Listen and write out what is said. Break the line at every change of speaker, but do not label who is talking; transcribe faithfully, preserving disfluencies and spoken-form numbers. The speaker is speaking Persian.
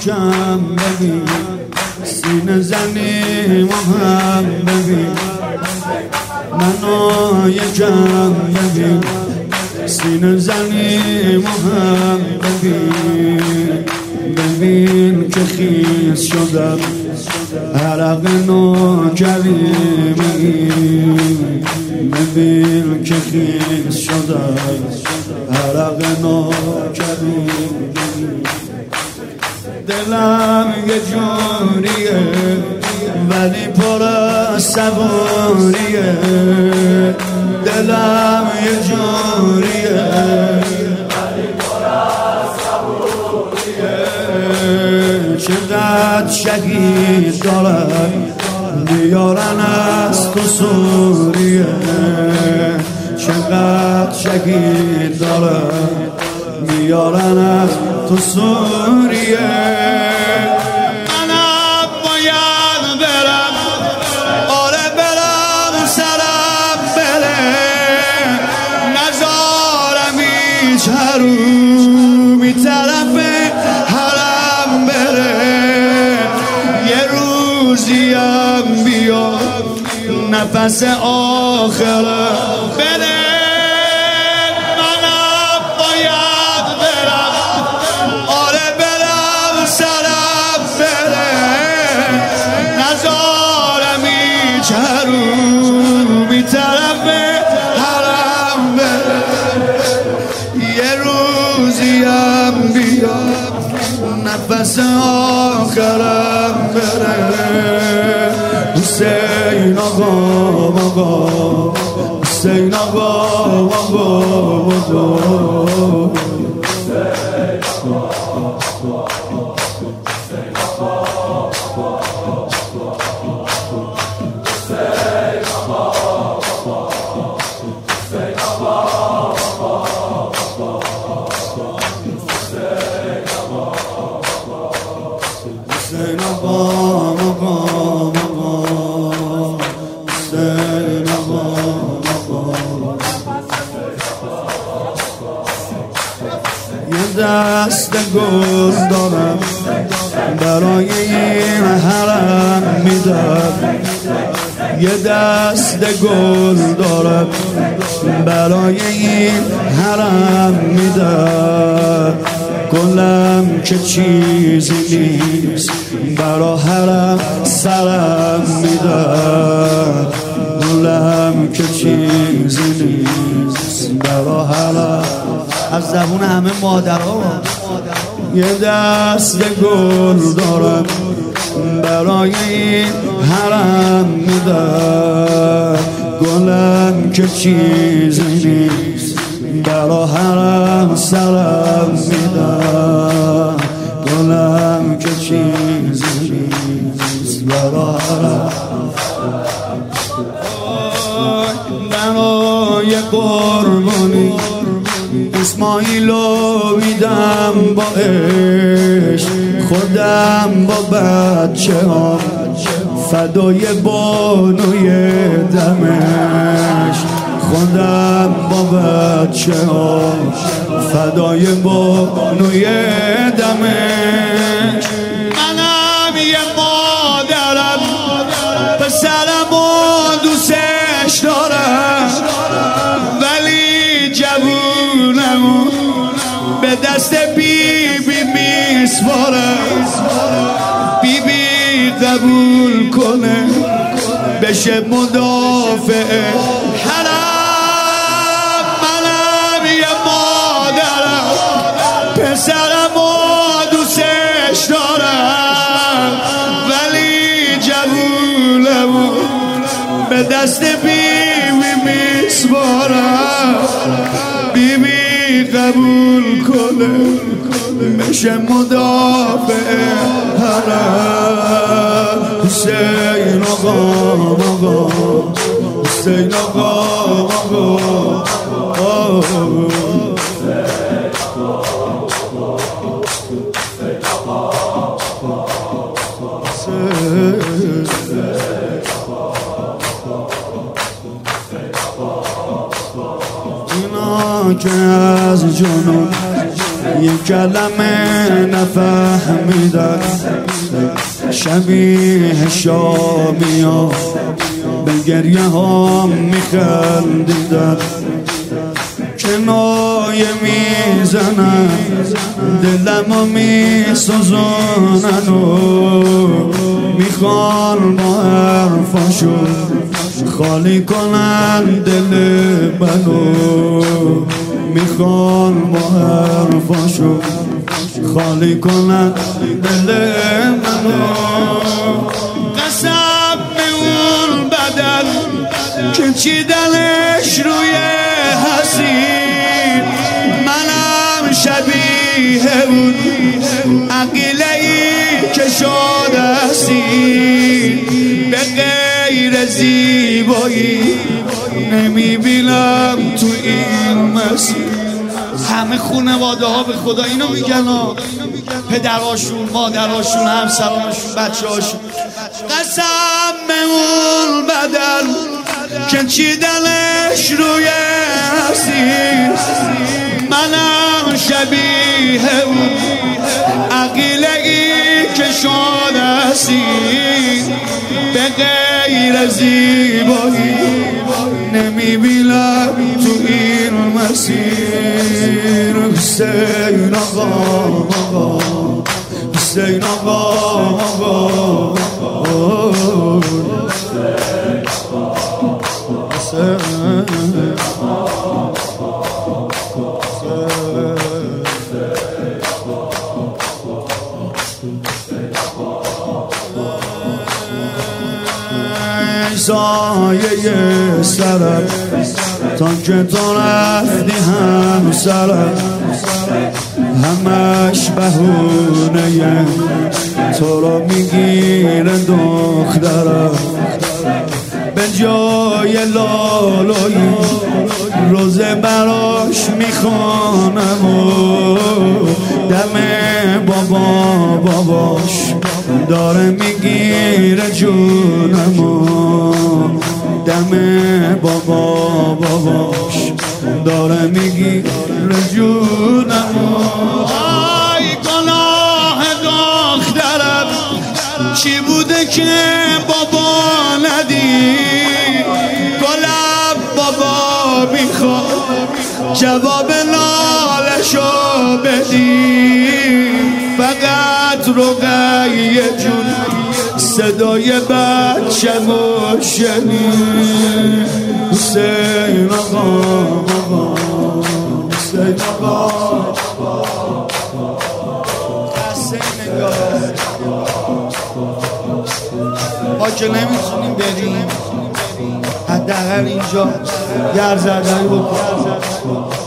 محکم ببین، سینه زنی محکم ببین، منو یکم ببین، سینه زنی محکم ببین. ببین که خیس شدم عرق نوکری بگیر، ببین که خیس شدم عرق نوکری بگیر. دلم یه جوریه ولی پر از صبوریه، دلم یه جوریه ولی پر از صبوریه. چقدر شهید دارن بیارن از تو سوریه، چقدر شهید دارن بیارن از تو سوریه. منم باید برم، آره برم سرم بره، نزارم هیچ حرومی طرف حرم بره. یه روزیم بیا نفس آخره بره، چرو بی طرف حرم بره. یه روزیم بیا نفس آخرم بره. حسین آقا آقا، حسین آقا آقا آقا، یه دست گل دارم برای این حرم میدم، یه دست گل دارم برای این حرم میدم. گلم که چیزی نیست برا حرم سرم میدم، گلم که چیزی نیست برا حرم. از زبون همه مادرها یه دست گل دارم برای این حرم میدم، گلم که چیزی نیست برا حرم سرم میدم، گلم که چیزی نیست برا حرم. برای قربانی اسماعیلو میدم با عشق، خودم با بچه ها فدای بانوی دمشق، خودم با بچه ها فدای بانوی دمشق. منم یه مادرم پسرم و دوستش دارم، ولی جوونمو به دست بی بی میسپارم. بی بی قبول کنه بشه مدافع حرم. منم یه مادرم پسرم و دوستش دارم، ولی جوونمو به دست بی بی میسپارم. بی بی قبول کنه بشه مدافع حرم. حسین آقا آقا، حسین آقا آقا، اینا که از جنون یک کلمه نفهمیدن شبیه شامیا به گریه ها میخندیدن کنایه میزنن دلمو میسوزونن و میخوان با حرفاشون خالی کنن دل منو میخوان با حرفاشون خالی کنن دل منو قسم به اون بدن که چیدنش روی حسین منم شبیه اون عقیله ای که شده هستی به غیر زیبایی نمیبینم تو این مسیر. همه خانواده ها به خدا اینو میگن ها، پدراشون، مادراشون، همسرانشون، بچه هاشون. قسم به اون بدن که چیدنش روی حسین منم شبیه اون عقیله ای که شده هستی به غیر زیبایی نمیبینم تو این مسیر. حسین آقا آقا حسین آقا آقا سایه سرم تا که تو رفتی هم سرم همش بهونه تو رو میگیره دخترم به جای لالایی روزه براش میخوانم و دم بابا باباش داره میگیره جونم و دم بابا باباش داره میگیره جونم و آی گناه دخترم چی بوده که بابا ندید گلم بابا میخواد جواب نالشو بدی فقط رقیه جون صدای بچه و شنید. حسین آقا آقا حسین آقا حسین نگاه ما که نمیتونیم بریم حداقل اینجا گرزردهی بکنیم.